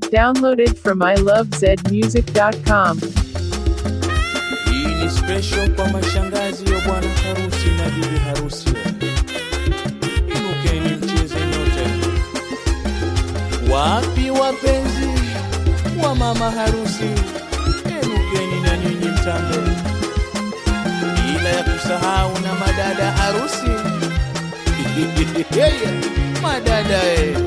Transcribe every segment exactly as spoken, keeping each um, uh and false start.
Downloaded from i love z music dot com. Hii ni special kwa mashangazi ya bwana harusi na bibi harusi. Inukeni mcheze nyote. Wapi wapenzi wa mama harusi? Inukeni na nyinyi mtambe. Bila ya kusahau na madada harusi. Madada eh.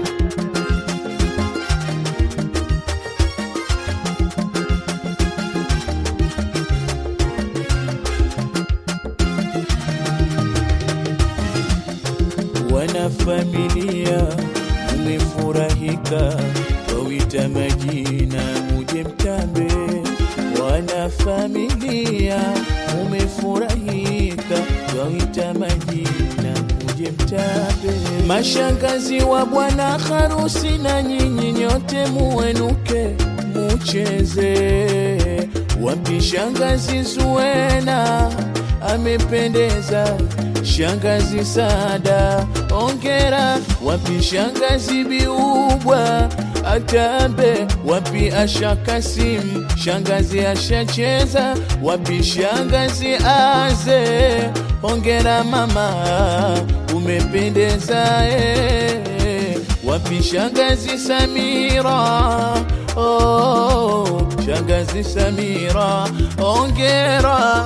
Wana familia umefurahika, wawita majina muje mtambe. Wana familia umefurahika, wawita majina muje mtambe. Mashangazi wa bwana harusi na nyinyi nyote muenuke mucheze. Wapi shangazi Zuena amependeza, shangazi Sada ongera. Wapi shangazi Biubwa atambe, wapi Asha Kasim shangazi ashacheza. Wapi shangazi Aze ongera mama umependeza eh. Wapi shangazi Samira, oh shangazi Samira ongera.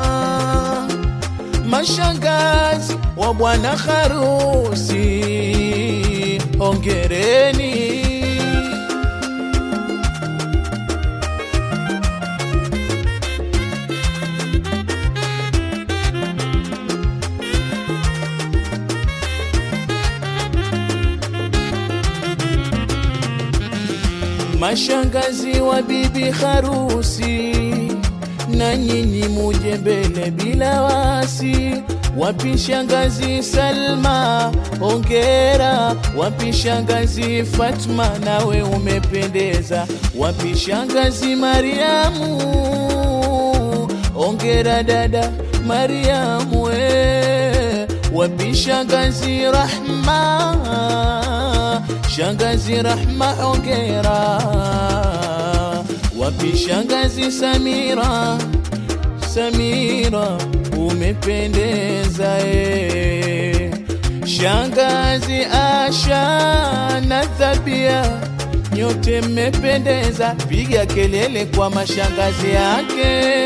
Mashangazi wa bwana harusi hongereni. Mashangazi wa bibi harusi na nyinyi muje mbele bila wasi. Wapi shangazi Salma ongera. Wapi shangazi Fatma nawe umependeza. Wapi shangazi Mariamu ongera dada Mariamu eh. Wapi shangazi Rahma, shangazi Rahma ongera. Wapi shangazi Samira, Samira umependeza eh. Shangazi Asha na Thabia nyote mmependeza. Piga kelele kwa mashangazi yake.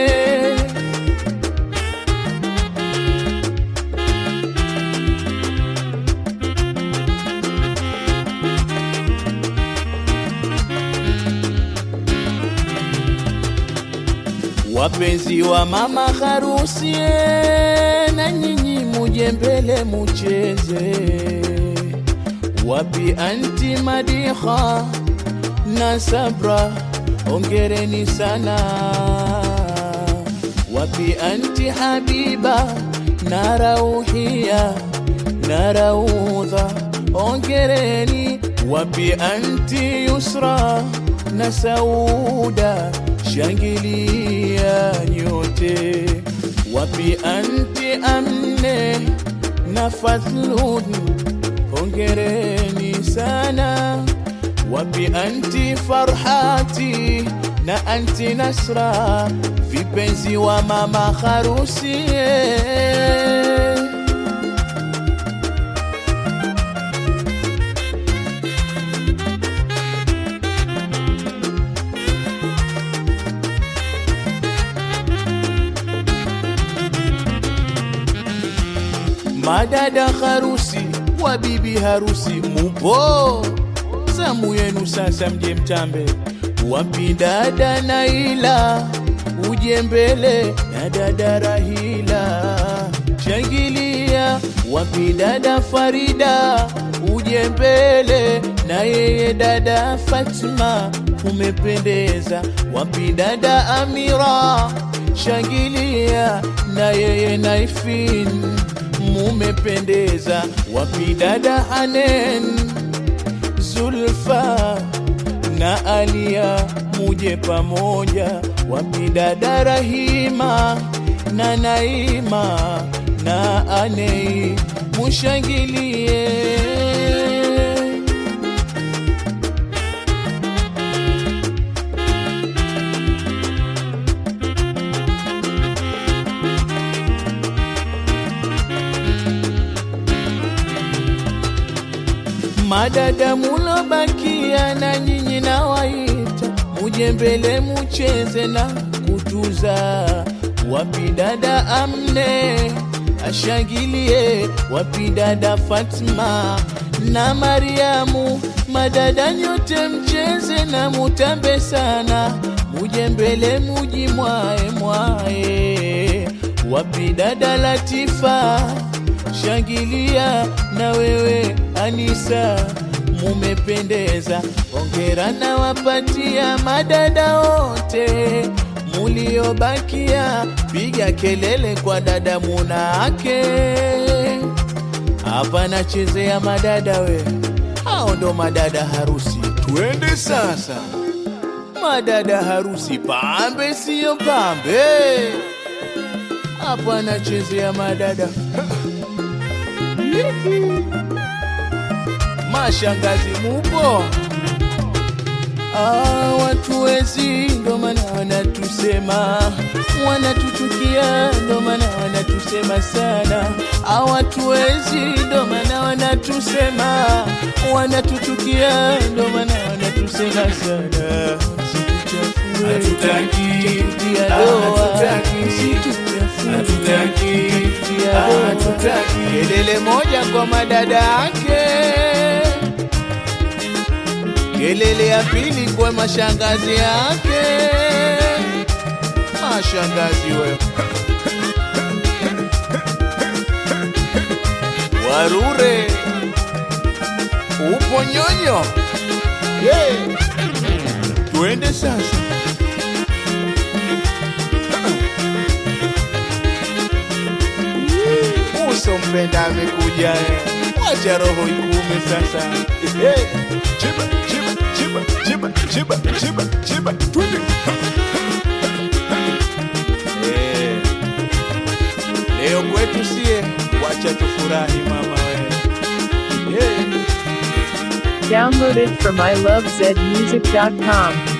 Wapenzi wa mama harusi na nyinyi muje mbele mucheze. Wapi anti Madiha na Sabra ongereni sana. Wapi anti Habiba na Rauhia na Raudha ongereni. Wapi anti Yusra na Sauda shangilia nyote. Wapi anti Amne na Fathlun hongereni sana. Wapi anti Farhati na anti Nasra vipenzi wa mama harusi. Madada harusi wa bibi harusi mupo, zamu yenu sasa mje mtambe. Wapi dada Naila uje mbele na dada Rahila shangilia. Wapi dada Farida uje mbele na yeye dada Fatma umependeza. Wapi dada Amira shangilia na yeye Naifin mumependeza. Wapi dada Hanen Zulfa na Alia muje pamoja. Wapi dada Rahima na Naima na Anei mushangilie. madada mulobakia na nyinyi na waita, muje mbele mucheze na kutuza. Wapi dada Amne ashangilie, wapi dada Fatma na Mariamu, madada nyote mcheze na mutambe sana, muje mbele muji mwae mwae. Wapi dada Latifa shangilia, na wewe Anisa mumependeza, ongera na wapatia madada wote muliobakia, piga kelele kwa dada Munake. Hapa nachezea madada we, hao ndo madada harusi. Twende sasa madada harusi, pambe siyo pambe. Hapa nachezea madada mashangazi mupo. Ah, watu wezi ndo maana wanatusema, wanatuchukia ndo maana wanatusema sana. Ah, watu wezi ndo maana wanatusema, wanatuchukia ndo maana wanatusema sana. Hatutaki, hatutaki kelele moja kwa madada yake, kelele ya pili kwa mashangazi yake. Mashangazi we Warure upo nyonyo, yeah. Tuende sasa uso mpenda amekuja, wacha roho ikume sasa. Hey, chiba chiba chiba chiba chiba chiba chiba twende. Hey, leo kwetu sie, wacha tufurahi mama we. Hey. Download it from I love zed music dot com.